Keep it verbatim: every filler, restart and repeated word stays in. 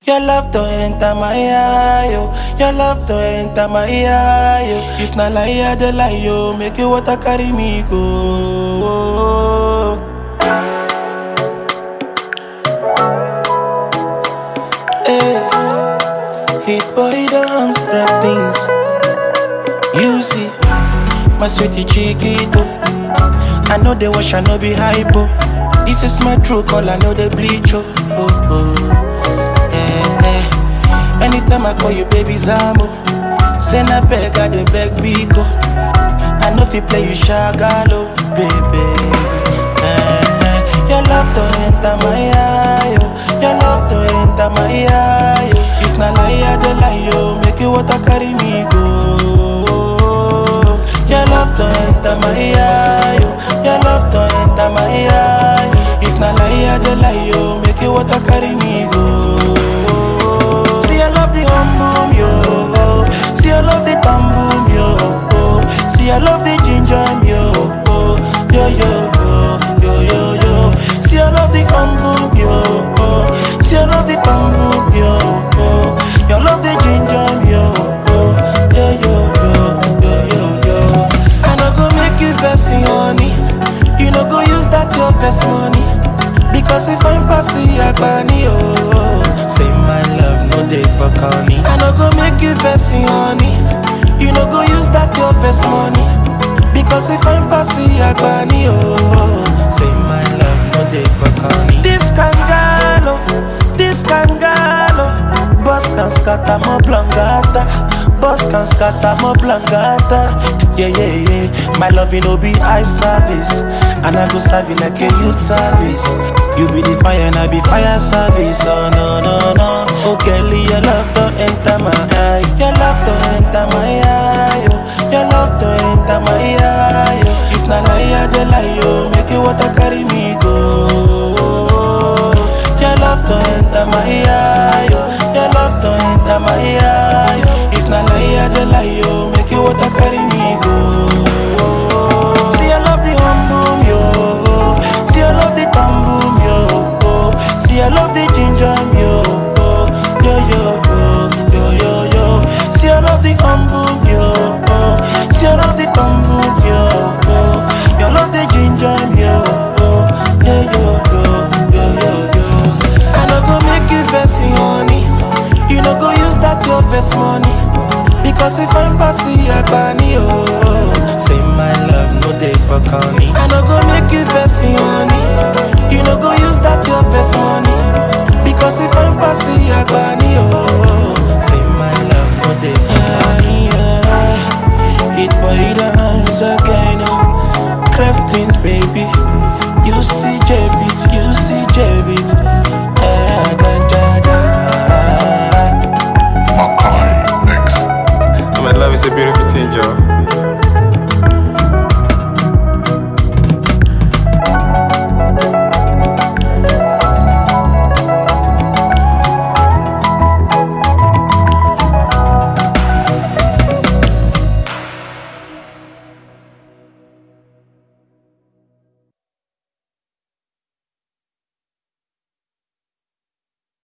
Your love to enter my eye, yo. Your love to enter my eye, yo. If na lie, I dey lie, yo. Make you water carry me go. Hey, hit boy don't scrap things. You see, my sweetie chiquito. I know they wash, I know be hypo. This is my true call, I know they bleach, oh, oh, oh. Eh, eh. Anytime I call you baby Zambo, send a beg, I dey beg Biko. I know if you play you shagalo, baby. Eh, eh. Your love to enter my eye, yo. Your love to enter my eye, yo. If na lie, I dey lie, yo. Make you water carry me go. Your love to enter my eye, yo. Your love to enter my eye. If na lie, I dey lie, yo. Make you water carry me go. See I love the hum boom, yo. See I love the thumb boom, yo. See I love the ginger, yo. Yo yo yo yo yo yo. See I love the hum boom, yo. See I love the thumb boom, yo. You love the ginger, yo. Yo yo yo yo yo yo. I no go make you vex, honey. You no go use that your best money. Because if I'm passing Agbani, oh, say my love, no day for corny. I no go make you vex, honey. You no go use that your best money. Because if I'm passing Agbani, oh, say my love, no day for corny. This kangalo, this kangalo, boss can scatter mo blangata. Boss can scatter mo blangata. Yeah, yeah, yeah. My love, you know, be eye service. And I go serve you like a youth service. You be the fire and I be fire service. Oh, no, no, no. Oh, Kelly, your love to enter my eye. Your love to enter my eye, yo. Your love to enter my eye, yo. If na lie, I dey lie, yo. Make you water carry me go. Your love to enter my eye, yo. Your love to enter my eye, yo. If na lie, I dey lie, yo. Make you water carry me go. See I love the hum boom, yo. See I love the thumb boom, yo. See I love the ginger, yo. Yo yo yo yo yo yo. See I love the hum boom, yo. See I love the thumb boom, yo. You love the ginger, yo. Yo yo yo yo yo yo. I no go make you vex, honey. You no go use that your best money. Because if I'm passing Agbani, oh, say my love, no day for corny. I no go make you vex, honey. You no go use that your best money. Because if I'm passing Agbani,